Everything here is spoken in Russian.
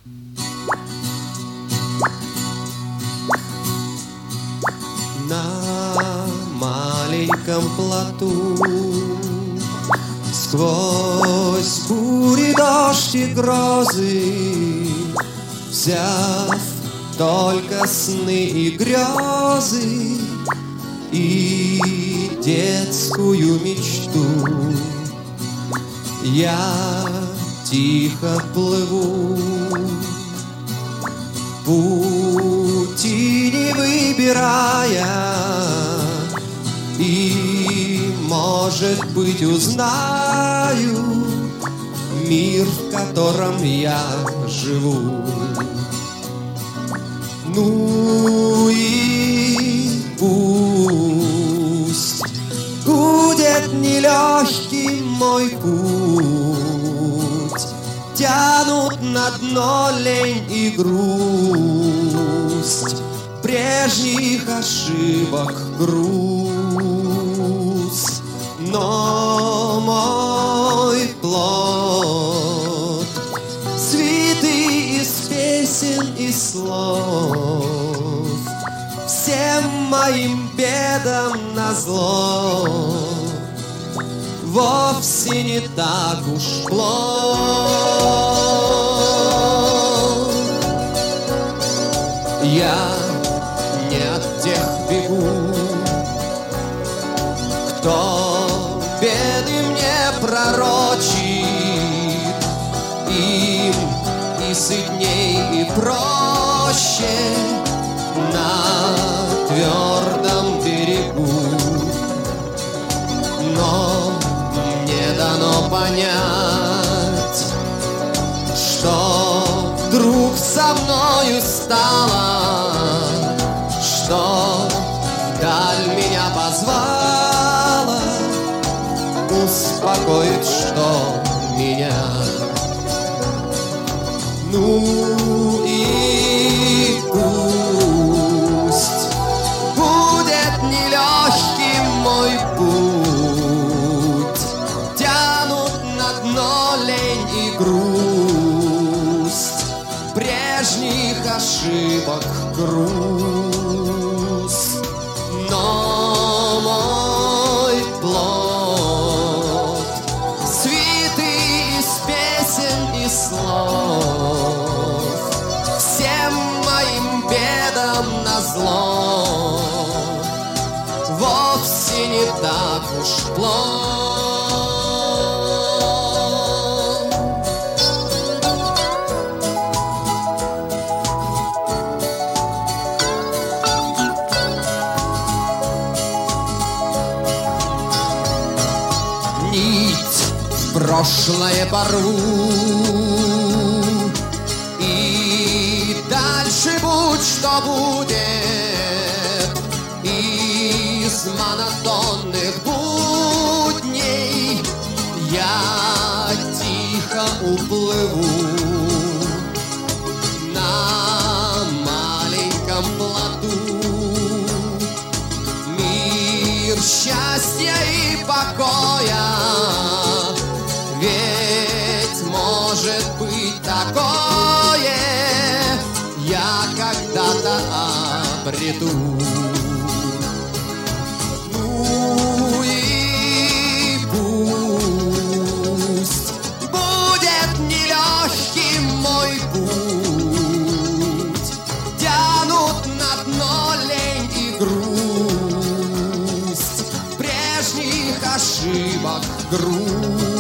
На маленьком плоту сквозь бури, дождь и грозы, взяв только сны и грезы и детскую мечту, я тихо плыву, пути не выбирая, и, может быть, узнаю мир, в котором я живу. Ну и пусть будет нелегкий мой путь, тянут на дно лень и грусть, прежних ошибок груз. Но мой плод свитый из песен и слов, всем моим бедам назло, вовсе не так уж плох. Я не от тех бегу, кто беды мне пророчит, им и сытней, и проще на твердом берегу. Но мне дано понять, что вдруг со мною стало, что вдаль меня позвала, успокоит, что меня. Ну и пусть будет нелегким мой путь, тянут на дно лень и грусть, прежних ошибок груз. Но мой плод свитый из песен и слов, всем моим бедам назло, вовсе не так уж плох. Нить в прошлое порву, и дальше будь что будет, из монотонных будней я тихо уплыву на маленьком плоту. Мир счастья и покоя, ведь может быть такое, я когда-то обрету. Ну и пусть будет нелегким мой путь, тянут на дно лень и грусть, прежних ошибок груз.